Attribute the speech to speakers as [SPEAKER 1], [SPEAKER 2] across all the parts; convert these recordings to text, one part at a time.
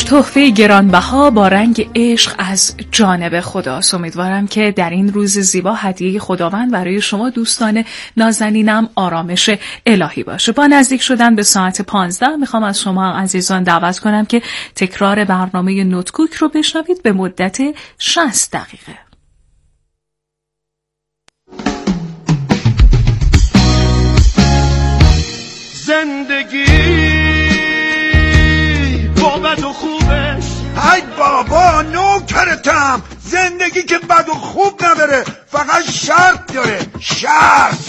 [SPEAKER 1] تحفه گرانبها با رنگ عشق از جانب خداست. امیدوارم که در این روز زیبا هدیه خداوند برای شما دوستان نازنینم آرامش الهی باشه. با نزدیک شدن به ساعت 15 میخوام از شما عزیزان دعوت کنم که تکرار برنامه نوتکوک رو بشنوید به مدت 60 دقیقه.
[SPEAKER 2] زندگی با بد و خوبش،
[SPEAKER 3] ای بابا نوکرتم. زندگی که بد و خوب نداره، فقط شرط داره. شرط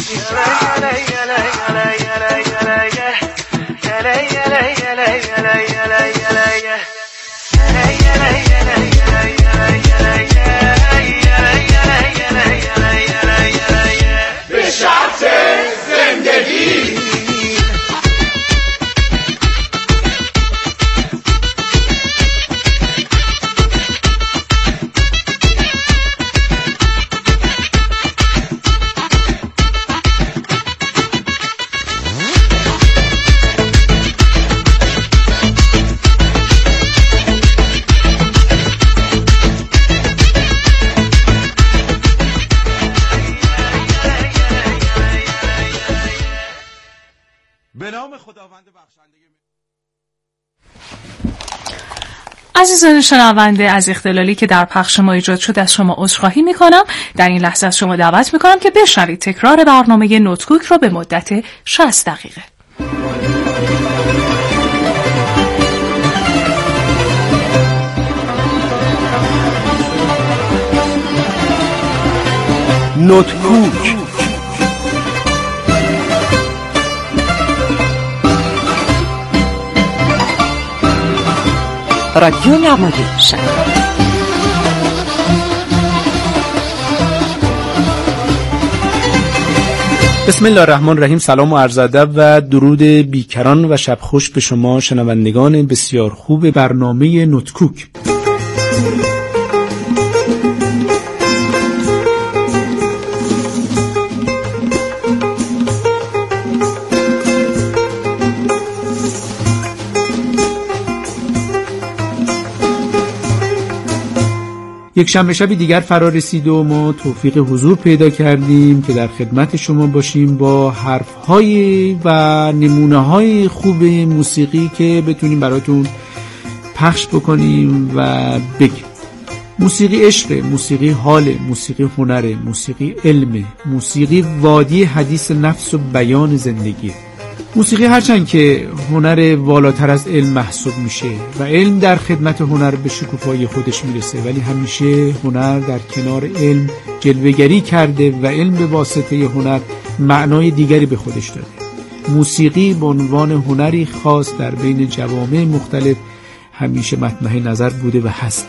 [SPEAKER 2] به شرط زندگی.
[SPEAKER 1] عزیزان شنونده، از اختلالی که در پخش ما ایجاد شد از شما عذرخواهی میکنم. در این لحظه از شما دعوت میکنم که بشنوید تکرار برنامه نوتکوک را به مدت 60 دقیقه.
[SPEAKER 4] نوتکوک، رادیو نمایش. بسم الله الرحمن الرحیم. سلام و عرض ادب و درود بیکران و شب خوش به شما شنوندگان بسیار خوب برنامه نوتکوک. یک شنبه شبی دیگر فرا رسید و ما توفیق حضور پیدا کردیم که در خدمت شما باشیم با حرف‌های و نمونه‌های خوب موسیقی که بتونیم براتون پخش بکنیم و بگیم. موسیقی عشق، موسیقی حال، موسیقی هنر، موسیقی علم، موسیقی وادی حدیث نفس و بیان زندگی. موسیقی هرچند که هنر والاتر از علم محسوب میشه و علم در خدمت هنر به شکوفایی خودش میرسه، ولی همیشه هنر در کنار علم جلوه‌گری کرده و علم به واسطه هنر معنای دیگری به خودش داده. موسیقی به عنوان هنری خاص در بین جوامع مختلف همیشه مطمح نظر بوده و هست.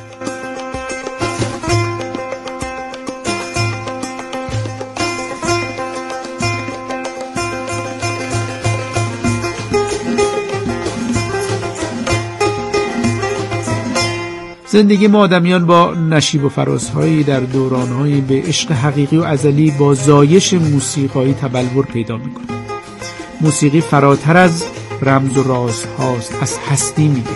[SPEAKER 4] زندگی ما آدمیان با نشیب و فرازهایی در دورانهایی به عشق حقیقی و ازلی با زایش موسیقایی تبلور پیدا میکنه. موسیقی فراتر از رمز و راز هاست، از هستی میگه.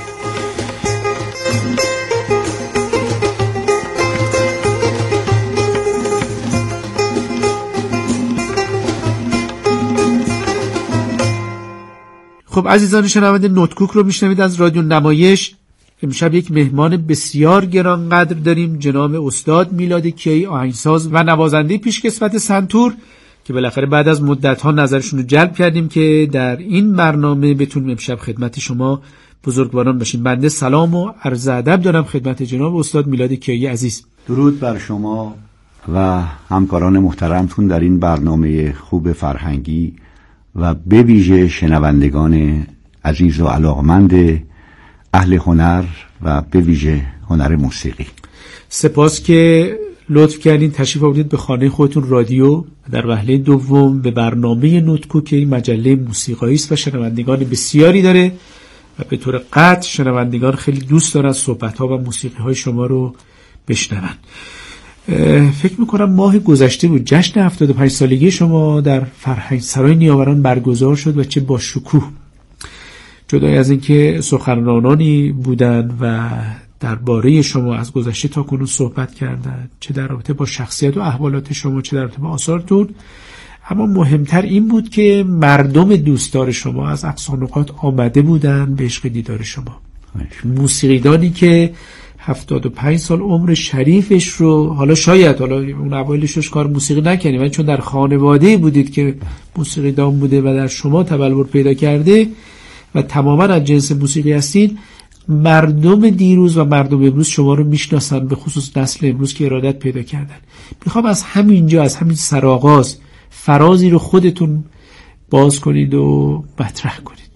[SPEAKER 4] خب عزیزان شنونده، نوتکوک رو میشنوید از رادیو نمایش. امشب یک مهمان بسیار گرانقدر داریم، جناب استاد میلاد کیایی، آهنگساز و نوازنده پیشکسوت سنتور که بالاخره بعد از مدت‌ها نظرشون رو جلب کردیم که در این برنامه بتونیم امشب خدمت شما بزرگواران باشیم. بنده سلام و عرض ادب دارم خدمت جناب استاد میلاد کیایی عزیز.
[SPEAKER 5] درود بر شما و همکاران محترمتون در این برنامه خوب فرهنگی و به ویژه شنوندگان عزیز و علاقمند اهل هنر و به ویژه هنر موسیقی.
[SPEAKER 4] سپاس که لطف کردین تشریف آوردید به خانه خودتون رادیو. در وهله دوم به برنامه نوتکوک که این مجله موسیقایی است و شنوندگان بسیاری داره و به طور قطع شنوندگان خیلی دوست دارن صحبت‌ها و موسیقی‌های شما رو بشنون. فکر میکنم ماه گذشته بود جشن 75 سالگی شما در فرهنگ سرای نیاوران برگزار شد و چه با شکوه. جدای از اینکه سخنرانانی بودن و درباره شما از گذشته تا کنون صحبت کردن، چه در رابطه با شخصیت و احوالات شما، چه در رابطه با آثارتون، اما مهمتر این بود که مردم دوستدار شما از اقصا نقاط آمده بودن به عشق دیدار شما. موسیقیدانی که 75 سال عمر شریفش رو، حالا شاید اون اوایلش کار موسیقی نکنید، ولی چون در خانواده بودید که موسیقیدان بوده و در شما تبلور پیدا کرده و تماما از جنس موسیقی هستید، مردم دیروز و مردم امروز شما رو میشناسن، به خصوص نسل امروز که ارادت پیدا کردن. میخوام از همینجا، از همین سرآغاز فرازی رو خودتون باز کنید و مطرح کنید.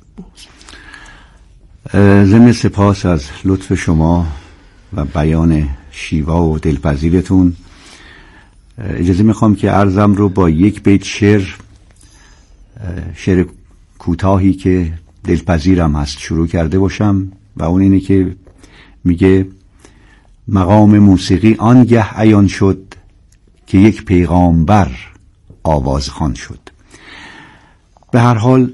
[SPEAKER 5] ضمن سپاس از لطف شما و بیان شیوا و دلپذیرتون، اجازه میخوام که عرضم رو با یک بیت شعر کوتاهی که دلپذیرم هست شروع کرده باشم و اون اینه که میگه: مقام موسیقی آنگه عیان شد که یک پیغامبر آوازخوان شد. به هر حال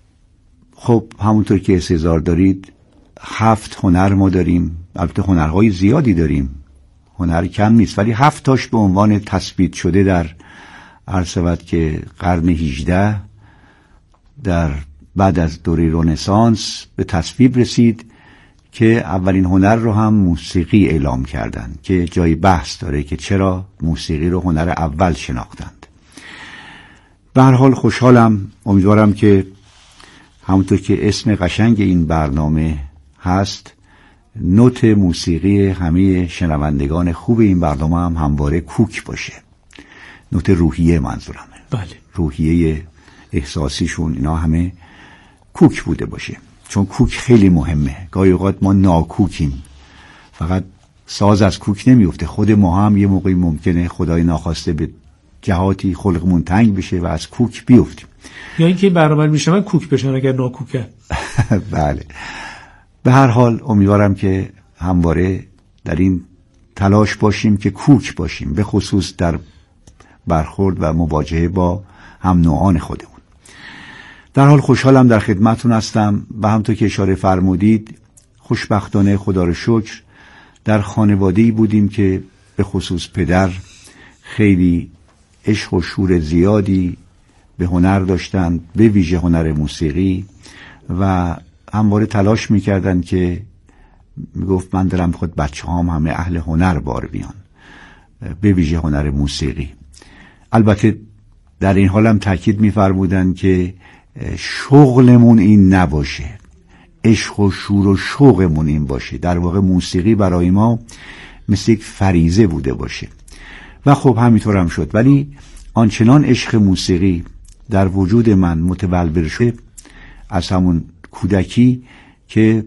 [SPEAKER 5] خب همونطور که استحضار دارید 7 هنر ما داریم، البته هنرهای زیادی داریم، هنر کم نیست، ولی 7 تاش به عنوان تثبیت شده در عرض شود که قرن 18 در بعد از دوره رنسانس به تصویب رسید که اولین هنر رو هم موسیقی اعلام کردند که جای بحث داره که چرا موسیقی رو هنر اول شناختند. به هر حال خوشحالم، امیدوارم که همونطور که اسم قشنگ این برنامه هست، نوت موسیقی همه شنوندگان خوب این برنامه هم همواره کوک باشه. نوت روحیه منظورمه.
[SPEAKER 4] بله.
[SPEAKER 5] روحیه احساسیشون اینا همه کوک بوده باشه، چون کوک خیلی مهمه. گاهی اوقات ما ناکوکیم، فقط ساز از کوک نمیفته، خود ما هم یه موقعی ممکنه خدای ناخواسته به جهاتی خلقمون تنگ بشه و از کوک بیفتیم،
[SPEAKER 4] یا اینکه برابر میشن کوک بشن اگر ناکوکه.
[SPEAKER 5] بله. به هر حال امیدوارم که همواره در این تلاش باشیم که کوک باشیم، به خصوص در برخورد و مواجهه با هم نوعان خودمون. در حال خوشحالم در خدمتون هستم و همونطور که اشاره فرمودید خوشبختانه خدا رو شکر در خانواده‌ای بودیم که به خصوص پدر خیلی عشق و شور زیادی به هنر داشتند، به ویژه هنر موسیقی، و همواره تلاش میکردن که میگفت من دلم خود بچه هم همه اهل هنر بار بیان، به ویژه هنر موسیقی. البته در این حال هم تاکید میفرمودن که شغلمون این نباشه، عشق و شور و شوقمون این باشه. در واقع موسیقی برای ما مثل یک فریضه بوده باشه و خب همینطور هم شد. ولی آنچنان عشق موسیقی در وجود من متبلور شد از همون کودکی که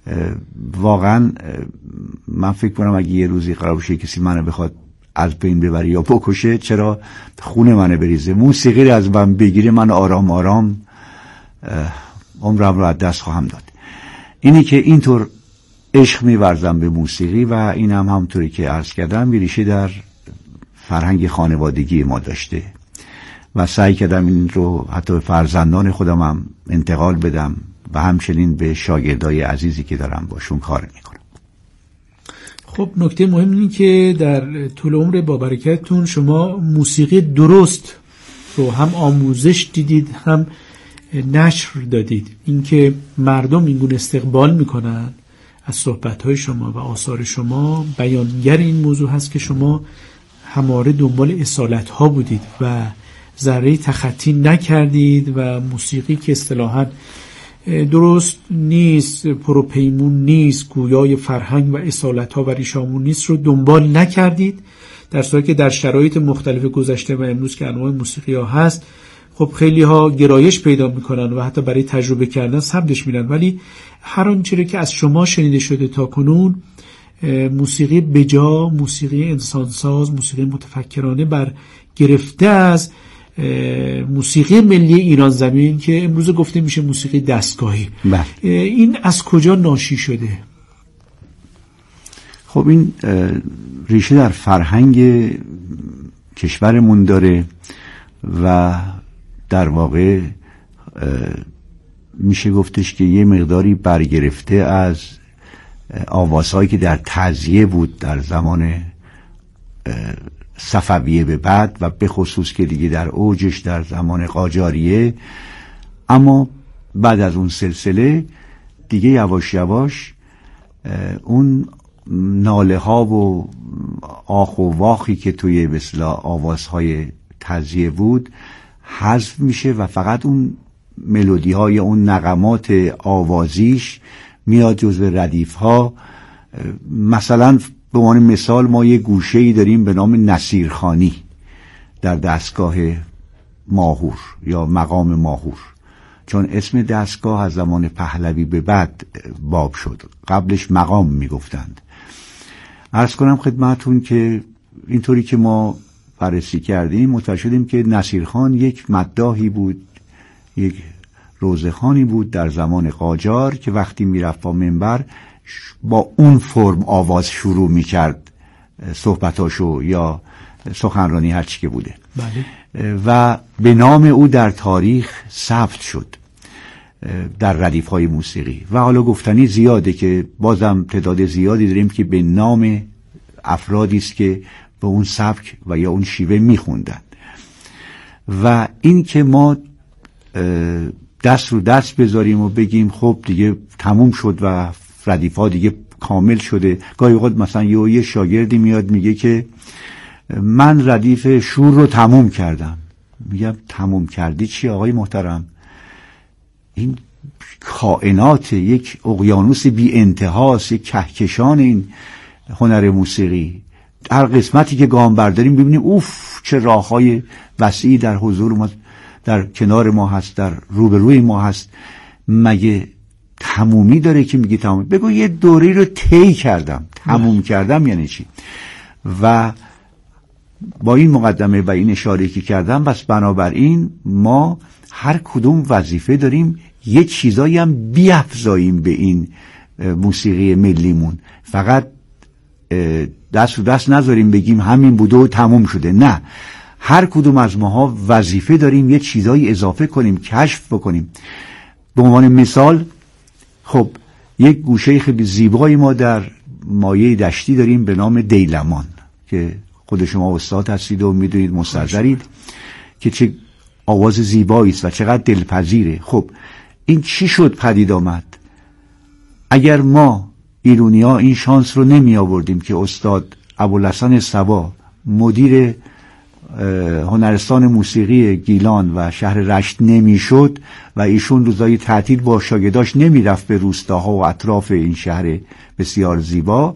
[SPEAKER 5] واقعا من فکر کنم اگه یه روزی قرار بشه کسی منو بخواد از بین ببره یا بکشه، چرا خون منو بریزه، موسیقی رو از من بگیره، من آرام آرام عمرم رو از دست خواهم داد. اینی که اینطور عشق می‌ورزم به موسیقی و این هم همونطوری که عرض کردم ریشه در فرهنگ خانوادگی ما داشته و سعی کردم این رو حتی به فرزندان خودم هم انتقال بدم و همچنین به شاگردای عزیزی که دارم باشون کار میکنم.
[SPEAKER 4] خب نکته مهم اینه که در طول عمر با برکتتون شما موسیقی درست رو هم آموزش دیدید هم نشر دادید. اینکه مردم اینگونه استقبال میکنن از صحبت‌های شما و آثار شما بیانگر این موضوع هست که شما همواره دنبال اصالت‌ها بودید و ذره تخطی نکردید و موسیقی که اصطلاحاً درست نیست، پروپیمون نیست، گویای فرهنگ و اصالت‌ها و ریشامون نیست رو دنبال نکردید، در صورتی که در شرایط مختلف گذشته و امروز که انواع موسیقی ها هست خب خیلی ها گرایش پیدا میکنن و حتی برای تجربه کردن سمتش میرن، ولی هر آنچه که از شما شنیده شده تا کنون موسیقی بجا، موسیقی انسانساز، موسیقی متفکرانه بر گرفته از موسیقی ملی ایران زمین که امروز گفته میشه موسیقی دستگاهی. این از کجا ناشی شده؟
[SPEAKER 5] خب این ریشه در فرهنگ کشورمون داره و در واقع میشه گفتش که یه مقداری برگرفته از آوازهایی که در تعزیه بود در زمان صفویه به بعد و به خصوص که دیگه در اوجش در زمان قاجاریه، اما بعد از اون سلسله دیگه یواش یواش اون ناله ها و آخ و واخی که توی به اصطلاح آوازهای تعزیه بود حذف میشه و فقط اون ملودی های اون نغمات آوازیش میاد جزو ردیف ها. مثلا به عنوان مثال ما یه گوشه‌ای داریم به نام نصیرخانی در دستگاه ماهور یا مقام ماهور، چون اسم دستگاه از زمان پهلوی به بعد باب شد، قبلش مقام میگفتند. عرض کنم خدمتون که اینطوری که ما بررسی کردیم متوجه شدیم که نصیرخان یک مداحی بود، یک روزخانی بود در زمان قاجار که وقتی میرفت با منبر با اون فرم آواز شروع میکرد صحبتاشو یا سخنرانی هرچی که بوده. بله. و به نام او در تاریخ ثبت شد در ردیف‌های موسیقی و حالا گفتنی زیاده که بازم تعداد زیادی داریم که به نام افرادی است که به اون سبک و یا اون شیوه میخوندن. و این که ما دست رو دست بذاریم و بگیم خب دیگه تموم شد و ردیف‌ها دیگه کامل شده. گاهی اوقات مثلا یه شاگردی میاد میگه که من ردیف شور رو تموم کردم. میگم تموم کردی چی آقای محترم؟ این کائنات یک اقیانوس بی انتهاست، یک کهکشان این هنر موسیقی. هر قسمتی که گام برداریم ببینیم اوف چه راههای وسیعی در حضور ما، در کنار ما هست، در روبروی ما هست. مگه تمومی داره که میگی تموم؟ بگو یه دوری رو طی کردم. تموم کردم یعنی چی؟ و با این مقدمه و این اشاره که کردم، بس بنابراین ما هر کدوم وظیفه داریم یه چیزایی هم بیافزاییم به این موسیقی ملیمون. فقط دست رو دست نذاریم بگیم همین بوده و تموم شده. نه، هر کدوم از ماها وظیفه داریم یه چیزایی اضافه کنیم، کشف بکنیم. به عنوان مثال خب یک گوشه خیلی زیبایی ما در مایه دشتی داریم به نام دیلمان که خود شما استاد هستید و میدونید، مستحضرید که چه آواز زیبایی است و چقدر دلپذیره. خب این چی شد پدید آمد؟ اگر ما ایرونی‌ها این شانس رو نمی آوردیم که استاد ابوالحسن صبا مدیر هنرستان موسیقی گیلان و شهر رشت نمیشد و ایشون روزای تعطیل با شاگرداش نمیرفت به روستاها و اطراف این شهر بسیار زیبا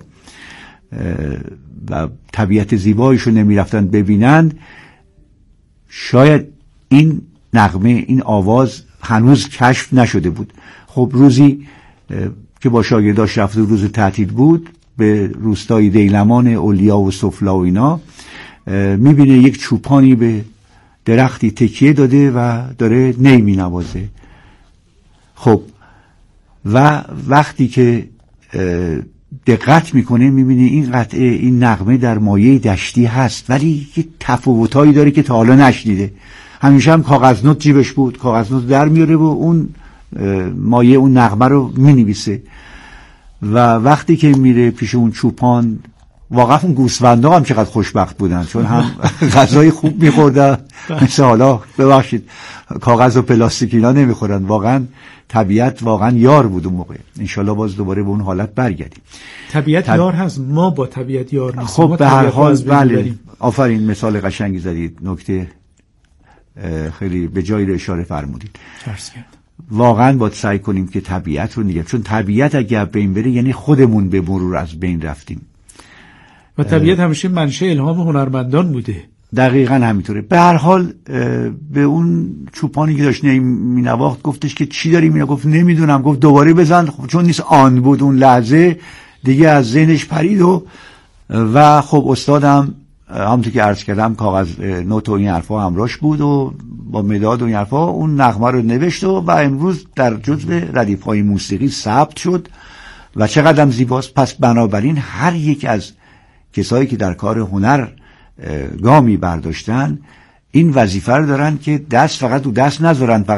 [SPEAKER 5] و طبیعت زیباییشو نمیرفتن ببینند، شاید این نغمه، این آواز هنوز کشف نشده بود. خب روزی که با شاگرداش رفت و روز تعطیل بود به روستای دیلمان اولیا و سفلا و اینا، میبینه یک چوپانی به درختی تکیه داده و داره نی مینوازه. خب و وقتی که دقت میکنه میبینه این قطعه، این نغمه در مایه دشتی هست ولی یه تفاوتایی داره که تا حالا نشنیده. همیشه هم کاغذ نوت جیبش بود، کاغذ نوت در میاره و اون مایه اون نغمه رو مینویسه و وقتی که میره پیش اون چوپان، واقعا اون گوسفندا هم چقدر خوشبخت بودن چون هم غذای خوب میخوردن، مثل حالا ببخشید کاغذ و پلاستیک اینا نمیخورن. واقعا طبیعت واقعا یار بود اون موقع. انشالله باز دوباره به اون حالت برگردیم.
[SPEAKER 4] طبیعت یار هست، ما با طبیعت یار نیستیم.
[SPEAKER 5] خب به هر حال بله، آفرین، مثال قشنگی زدید، نکته خیلی به جایی رو اشاره فرمودید. واقعا باید سعی کنیم که طبیعت رو نگه، چون طبیعت اگه بین بره یعنی خودمون به مرور از بین رفتیم.
[SPEAKER 4] و طبیعت همیشه منشأ الهام هنرمندان بوده.
[SPEAKER 5] دقیقاً همینطوره. به هر حال به اون چوپانی که داشت مینواخت گفتش که چی داری مینا؟ گفت نمیدونم. گفت دوباره بزن. خب چون نیست آن بود اون لحظه دیگه از ذهنش پرید و خب استادم همونطور که عرض کردم کاغذ نوت و این حرفا همراهش بود و با مداد و این حرفا اون نغمه رو نوشت و امروز در جزو ردیف‌های موسیقی ثبت شد و چقدر زیباست. پس بنابراین هر یک از کسایی که در کار هنر گامی برداشتن این وظیفه رو دارن که دست فقط رو دست نذارن، فقط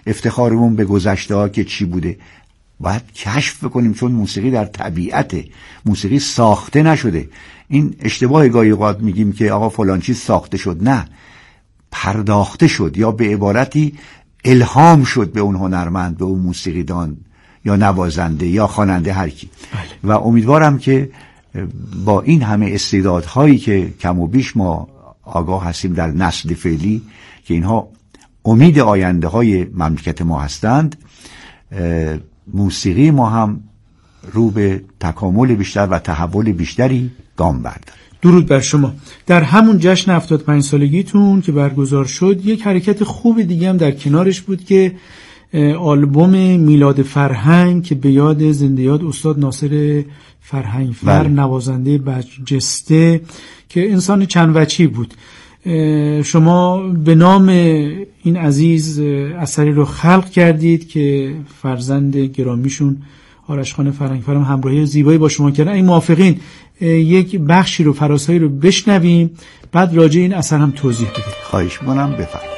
[SPEAKER 5] افتخارمون به گذشته ها که چی بوده باید کشف بکنیم، چون موسیقی در طبیعته، موسیقی ساخته نشده. این اشتباه گاهی اوقات میگیم که آقا فلان چیز ساخته شد، نه، پرداخته شد یا به عبارتی الهام شد به اون هنرمند، به اون موسیقیدان یا نوازنده یا خواننده، هر کی. و امیدوارم که با این همه استعدادهایی که کم و بیش ما آگاه هستیم در نسل فعلی که اینها امید آینده های مملکت ما هستند، موسیقی ما هم رو به تکامل بیشتر و تحول بیشتری گام برداره.
[SPEAKER 4] درود بر شما. در همون جشن 75 سالگیتون که برگزار شد یک حرکت خوب دیگه هم در کنارش بود که آلبوم میلاد فرهنگ که به یاد زنده یاد استاد ناصر فرهنگفر، نوازنده برجسته که انسان چند وجهی بود، شما به نام این عزیز اثری رو خلق کردید که فرزند گرامیشون آرش خان فرهنگفر هم همراهی زیبایی با شما کردن. این موافقین یک بخشی رو، فرازهایی رو بشنویم، بعد راجع این اثر هم توضیح بدید.
[SPEAKER 5] خواهش می‌کنم، بفرمایید.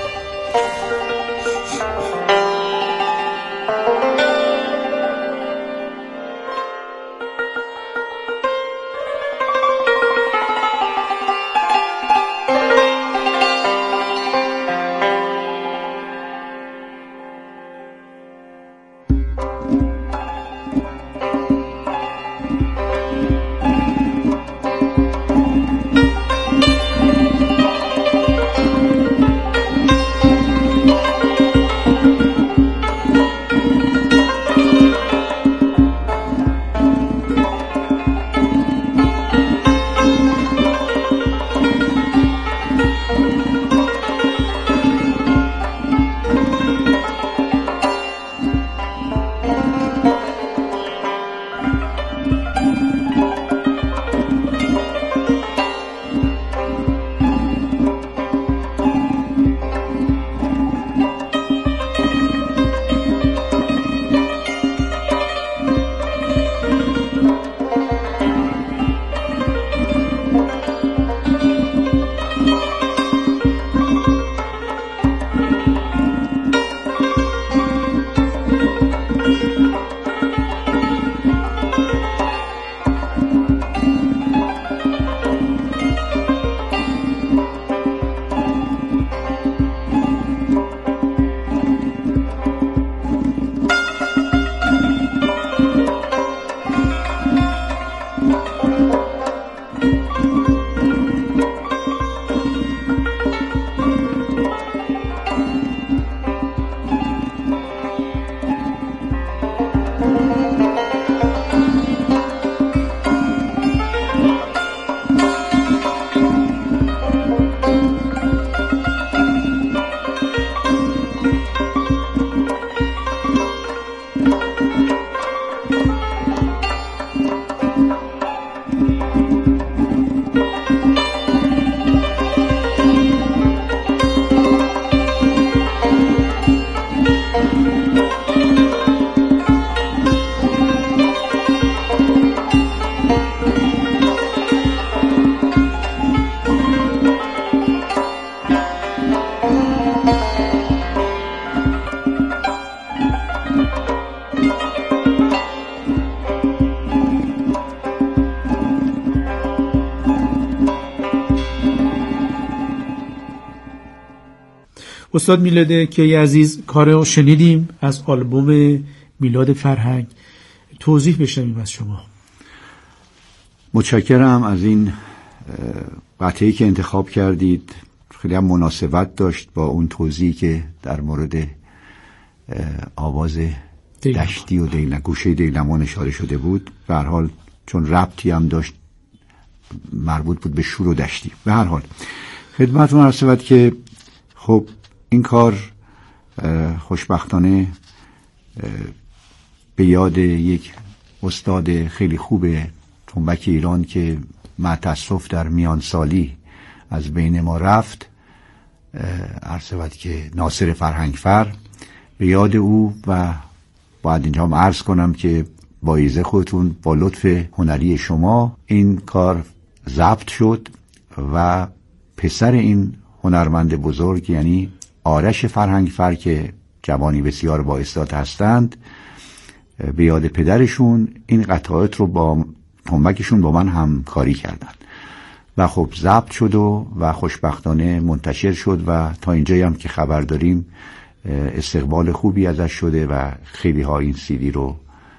[SPEAKER 4] استاد میلاد کیایی عزیز، کار رو شنیدیم از آلبوم میلاد فرهنگ، توضیح بشنویم از شما.
[SPEAKER 5] متشکرم از این قطعه‌ای که انتخاب کردید، خیلی هم مناسبت داشت با اون توضیحی که در مورد آواز دشتی و گوشه دیلمان اشاره شده بود. به هر حال چون ربطی هم داشت مربوط بود به شور و دشتی. به هر حال خدمتتون عرض شود که خب این کار خوشبختانه به یاد یک استاد خیلی خوب تنبک ایران که مع تأسف در میان سالی از بین ما رفت، عرض شود که ناصر فرهنگفر، به یاد او و باید اینجا هم عرض کنم که با ایزه خودتون، با لطف هنری شما این کار ضبط شد و پسر این هنرمند بزرگ یعنی آرش فرهنگفر که جوانی بسیار با استعداد هستند، به یاد پدرشون این قطعات رو با کمکشون با من همکاری کردند و خب ضبط شد و خوشبختانه منتشر شد و تا اینجایی هم که خبر داریم استقبال خوبی ازش شده و خیلی ها این CD رو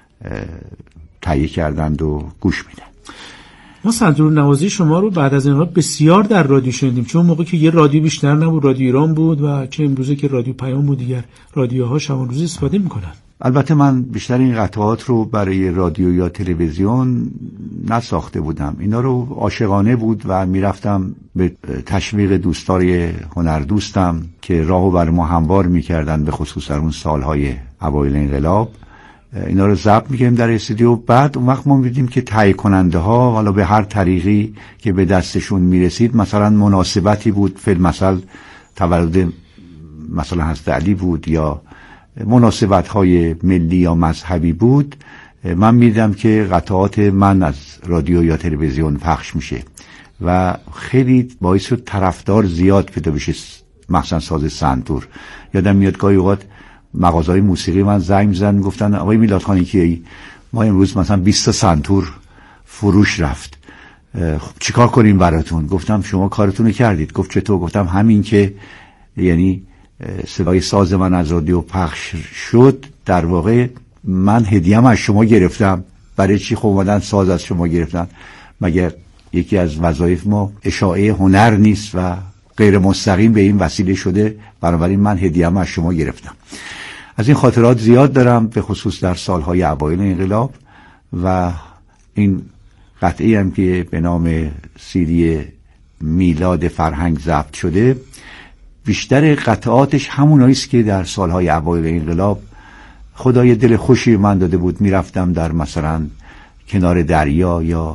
[SPEAKER 5] تهیه کردند و گوش میدن.
[SPEAKER 4] ما سنتور نوازی شما رو بعد از انقلاب بسیار در رادیو شنیدیم، چون موقع که یه رادیو بیشتر نبود، رادیو ایران بود و چه امروزه که رادیو پیام بود، دیگر رادیوها شبان روز استفاده میکنن. البته
[SPEAKER 5] من بیشتر این قطعات رو برای رادیو یا تلویزیون نساخته بودم، اینا رو عاشقانه بود و میرفتم به تشویق دوستای هنردوستم که راهو بر ما هموار میکردن، به خصوص در اون سالهای اوایل انقلاب. اینا رو ضبط می‌کردیم در استودیو. بعد اون وقت ما می‌دیدیم که تهیه کننده ها حالا به هر طریقی که به دستشون میرسید، مثلا مناسبتی بود، فیلمثل تولد مثلا حضرت علی بود یا مناسبت‌های ملی یا مذهبی بود، من می‌دیدم که قطعات من از رادیو یا تلویزیون پخش میشه و خیلی باعث شد طرفدار زیاد پیدا بشه، مثلا ساز سنتور. یادم میاد گاهی اوقات مغازه‌های موسیقی من زنگ زدن میگفتن آقای میلاد خانی کیه؟ ما امروز مثلا 20 تا سنتور فروش رفت، خب چیکار کنیم براتون؟ گفتم شما کارتون رو کردید. گفت چطور؟ گفتم همین که یعنی صدای ساز من از رادیو پخش شد، در واقع من هدیه‌ام از شما گرفتم. برای چی خب اومدن ساز از شما گرفتن؟ مگر یکی از وظایف ما اشاعه هنر نیست و غیر مستقیم به این وسیله شده؟ بنابراین من هدیه‌ام از شما گرفتم. از این خاطرات زیاد دارم، به خصوص در سالهای اوایل انقلاب. و این قطعی هم که به نام CD میلاد فرهنگ ضبط شده، بیشتر قطعاتش هموناییست که در سالهای اوایل انقلاب خدای دل خوشی من داده بود. میرفتم در مثلا کنار دریا یا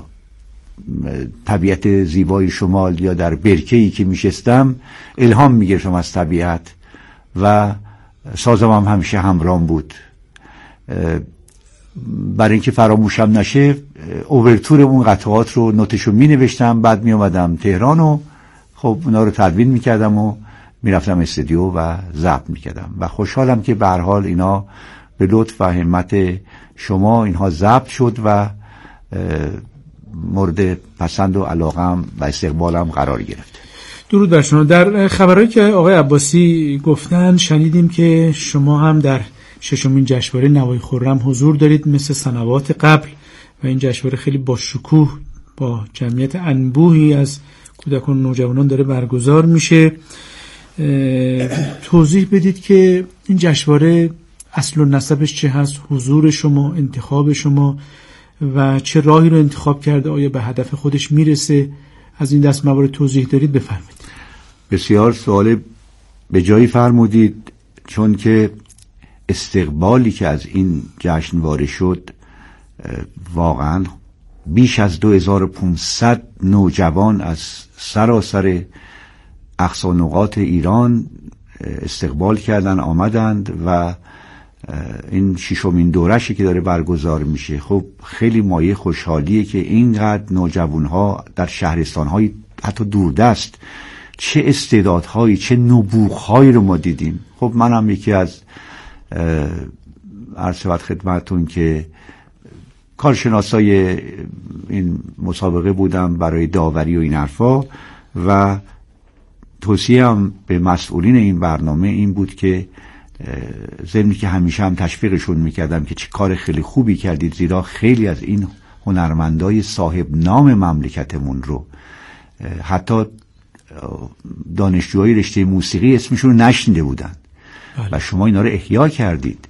[SPEAKER 5] طبیعت زیبای شمال یا در برکه‌ای که میشستم، الهام میگرفتم از طبیعت و سازم هم همیشه همراهم بود. برای اینکه فراموشم نشه اوورتور اون قطعات رو نوتشو می نوشتم، بعد می اومدم تهران و خب اونا رو تدوین می کردم و می رفتم استودیو و ضبط می کردم و خوشحالم که به هر حال اینا به لطف و همت شما اینها ضبط شد و مورد پسند و علاقم و استقبالم قرار گرفت.
[SPEAKER 4] درود بر شما. در خبرهایی که آقای عباسی گفتن شنیدیم که شما هم در 6مین جشنواره نوای خرم حضور دارید مثل سنوات قبل و این جشنواره خیلی با شکوه با جمعیت انبوهی از کودکان و نوجوانان داره برگزار میشه. توضیح بدید که این جشنواره اصل و نسبش چه هست، حضور شما، انتخاب شما و چه راهی رو انتخاب کرده، آیا به هدف خودش میرسه؟ از این دست موارد توضیح دارید بفرمایید.
[SPEAKER 5] بسیار سوال به جایی فرمودید، چون که استقبالی که از این جشنواره شد واقعا بیش از 2500 نوجوان از سراسر اقصا نقاط ایران استقبال کردن، آمدند و این 6مین دوره‌ای که داره برگزار میشه. خب خیلی مایه خوشحالیه که اینقدر نوجوانها در شهرستان‌های حتی دوردست چه استعدادهایی، چه نبوغ‌هایی رو ما دیدیم. خب منم یکی از عرض شود خدمتتون که کارشناسای این مسابقه بودم برای داوری و این حرفا و توصیه‌ام به مسئولین این برنامه این بود که ضمن که همیشه هم تشویقشون میکردم که چه کار خیلی خوبی کردید، زیرا خیلی از این هنرمندای صاحب نام مملکتمون رو حتی دانشجوهای رشته موسیقی اسمشون رو نشنیده بودن و شما اینا رو احیا کردید.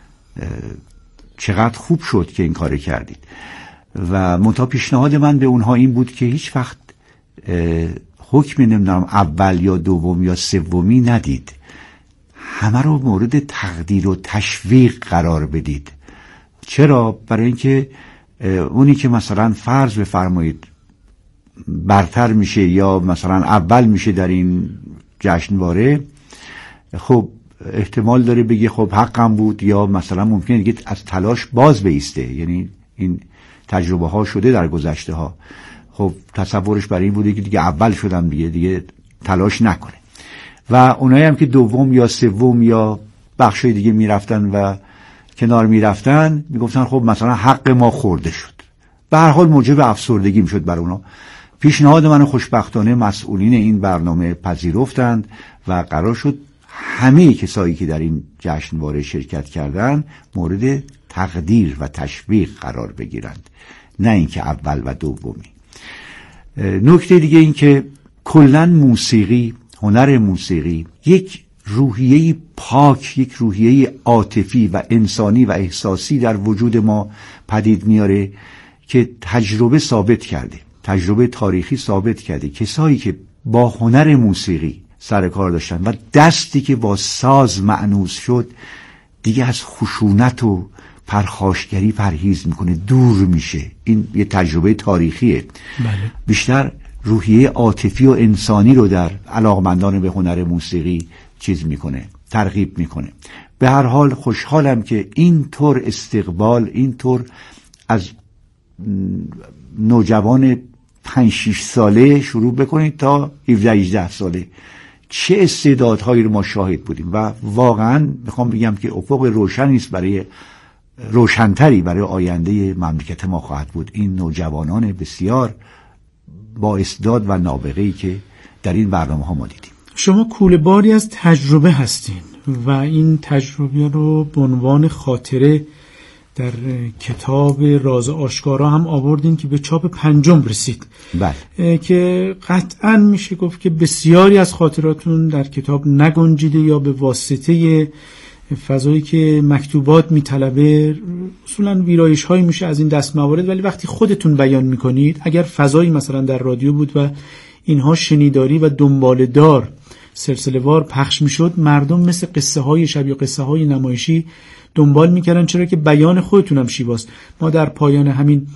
[SPEAKER 5] چقدر خوب شد که این کار کردید. و منتها پیشنهاد من به اونها این بود که هیچ وقت حکم نمیدونم اول یا دوم یا سومی ندید، همه رو مورد تقدیر و تشویق قرار بدید. چرا؟ برای اینکه اونی که مثلا فرض بفرمایید برتر میشه یا مثلا اول میشه در این جشنواره، خب احتمال داره بگه خب حقم بود، یا مثلا ممکنه دیگه از تلاش باز بیسته. یعنی این تجربه ها شده در گذشته ها. خب تصورش برای این بوده که دیگه اول شدم دیگه تلاش نکنه. و اونایی هم که دوم یا سوم یا بخشای دیگه میرفتن و کنار میرفتن، میگفتن خب مثلا حق ما خورده شد. به هر حال موجب افسردگی میشد برای اونا. پیشنهاد من خوشبختانه مسئولین این برنامه پذیرفتند و قرار شد همه کسایی که در این جشنواره شرکت کردند مورد تقدیر و تشویق قرار بگیرند، نه اینکه اول و دومی. نکته دیگه این که کلاً موسیقی، هنر موسیقی یک روحیه پاک، یک روحیه عاطفی و انسانی و احساسی در وجود ما پدید میاره که تجربه ثابت کرده، تجربه تاریخی ثابت کرده کسایی که با هنر موسیقی سر کار داشتن و دستی که با ساز مأنوس شد دیگه از خشونت و پرخاشگری پرهیز میکنه، دور میشه. این یه تجربه تاریخیه.
[SPEAKER 4] بله. بیشتر
[SPEAKER 5] روحیه عاطفی و انسانی رو در علاقمندان به هنر موسیقی چیز میکنه، ترغیب میکنه. به هر حال خوشحالم که اینطور استقبال، اینطور از نوجوان 5-6 ساله شروع بکنید تا 17-18 ساله چه استعدادهایی رو ما شاهد بودیم و واقعا میخوام بگم که افق روشنی است، برای روشنتری برای آینده مملکت ما خواهد بود. این نوجوانان بسیار با استعداد و نابغه‌ای که در این برنامه ها ما دیدیم.
[SPEAKER 4] شما کوله‌باری از تجربه هستین و این تجربه رو به عنوان خاطره در کتاب راز آشکارا هم آوردین که به چاپ 5 رسید.
[SPEAKER 5] بله.
[SPEAKER 4] که قطعا میشه گفت که بسیاری از خاطراتون در کتاب نگنجیده یا به واسطه فضایی که مکتوبات میطلبه اصولا ویرایش هایی میشه از این دست موارد، ولی وقتی خودتون بیان میکنید، اگر فضایی مثلا در رادیو بود و اینها شنیداری و دنباله‌دار سلسله وار پخش میشد، مردم مثل قصه های شب یا قصه های نمایشی دنبال میکردن، چرا که بیان خودتون هم شیواست. ما در پایان همین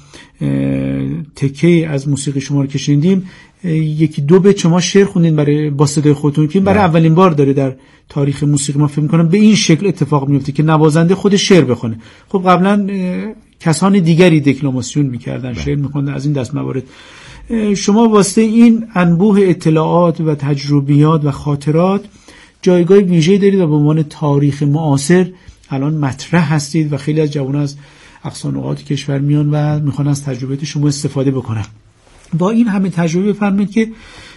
[SPEAKER 4] تکه از موسیقی شما رو که شنیدیم 1-2 بیت شما شعر خوندین برای با صدای خودتون که برای اولین بار داره در تاریخ موسیقی ما فکر می‌کنم به این شکل اتفاق میفته که نوازنده خود شعر بخونه. خب قبلا کسان دیگری دکلماسیون میکردن، شعر میخوندن. از این دست موارد شما واسه این انبوه اطلاعات و تجربیات و خاطرات جایگاه ویژه‌ای دارید و به عنوان تاریخ معاصر الان مطرح هستید و خیلی از جوانان از اقصا نقاط کشور میان و میخوان از تجربیات شما استفاده بکنن. با این همه تجربه بفرمایید که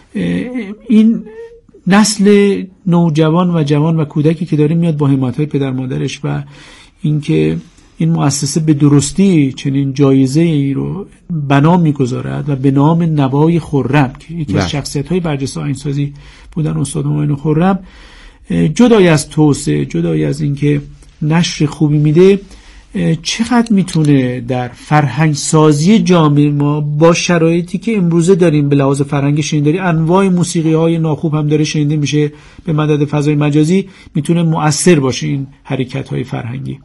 [SPEAKER 4] این نسل نوجوان و جوان و کودکی که داره میاد با حمایت‌های پدر مادرش و اینکه این مؤسسه به درستی چنین جایزه‌ای رو بنا می‌گذارد و به نام نوای خرم که یکی از شخصیت‌های برجسته آهنگسازی بودن استاد همایون خرم، جدای از توسعه، جدای از اینکه نشر خوبی میده، چقدر میتونه در فرهنگ سازی جامعه ما با شرایطی که امروزه داریم به لحاظ فرهنگ شنیداری، انواع موسیقی های ناخوب هم داره شنیده میشه به مدد فضای مجازی، میتونه مؤثر باشه این حرکت های فرهنگی؟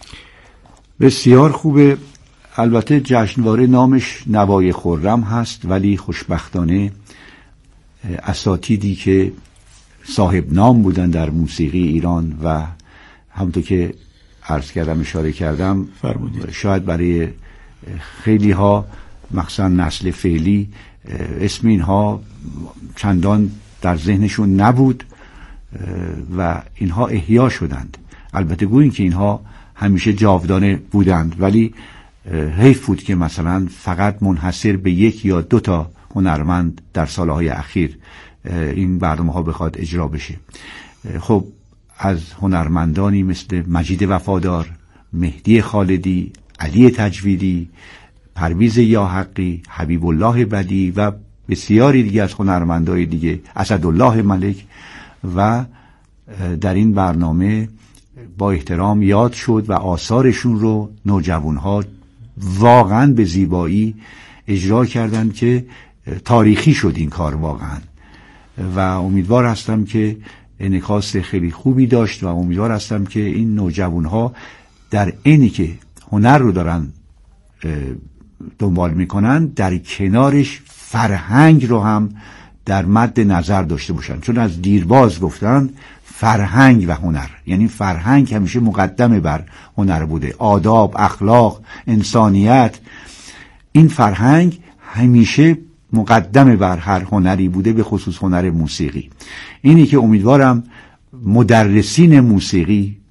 [SPEAKER 5] بسیار خوبه. البته جشنواره نامش نوای خرم هست، ولی خوشبختانه اساتیدی که صاحب نام بودن در موسیقی ایران و همونطور که عرض کردم اشاره کردم
[SPEAKER 4] فرمودید،
[SPEAKER 5] شاید برای خیلی ها مخصوصا نسل فعلی اسم اینها چندان در ذهنشون نبود و اینها احیا شدند. البته گوییم که اینها همیشه جاودانه بودند، ولی حیف بود که مثلا فقط منحصر به 1 یا 2 تا هنرمند در سالهای اخیر این برنامه ها بخواد اجرا بشه. خب از هنرمندانی مثل مجید وفادار، مهدی خالدی، علی تجویدی، پرویز یاحقی، حبیب الله بدی و بسیاری دیگه از هنرمندای دیگه، اسدالله ملک، و در این برنامه با احترام یاد شد و آثارشون رو نوجوانها واقعا به زیبایی اجرا کردند که تاریخی شد این کار واقعا، و امیدوار هستم که انعکاس خیلی خوبی داشت و امیدوار هستم که این نوجوانها در اینی که هنر رو دارن دنبال میکنن در کنارش فرهنگ رو هم در مد نظر داشته باشن، چون از دیرباز گفتن فرهنگ و هنر، یعنی فرهنگ همیشه مقدم بر هنر بوده، آداب، اخلاق، انسانیت، این فرهنگ همیشه مقدم بر هر هنری بوده، به خصوص هنر موسیقی. اینی که امیدوارم مدرسین موسیقی